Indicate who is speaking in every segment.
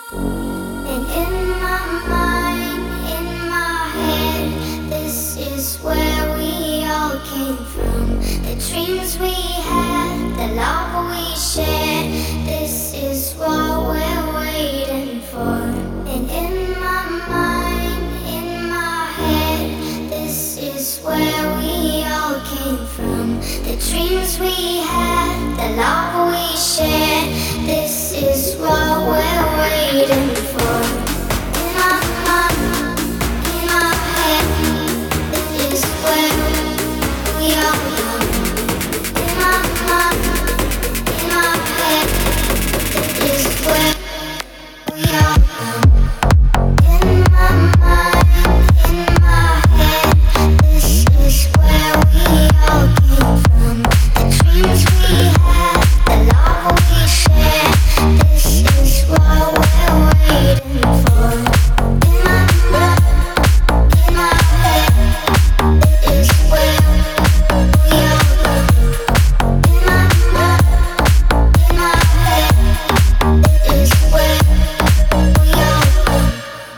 Speaker 1: And in my mind, in my head, this is where we all came from. The dreams we had, the love we shared, this is what we're waiting for. And in my mind, in my head, this is where we all came from. The dreams we had, the love we shared, this is what we're waiting for. In my mind, in my head, this is where we all come. In my mind, in my head, this is where we all come. In my mind, in my head, this is where we all came from. The dreams we had, the love we shared, this is what we're waiting for. In my mind, in my head, this is where we all come. In my mind, in my head, this is where we all come.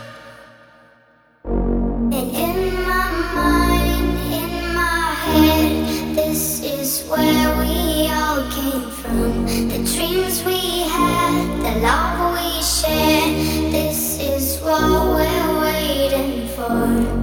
Speaker 1: And in my mind, in my head, this is where we all came from. The dreams we had, the love we shared, this is what we're waiting for.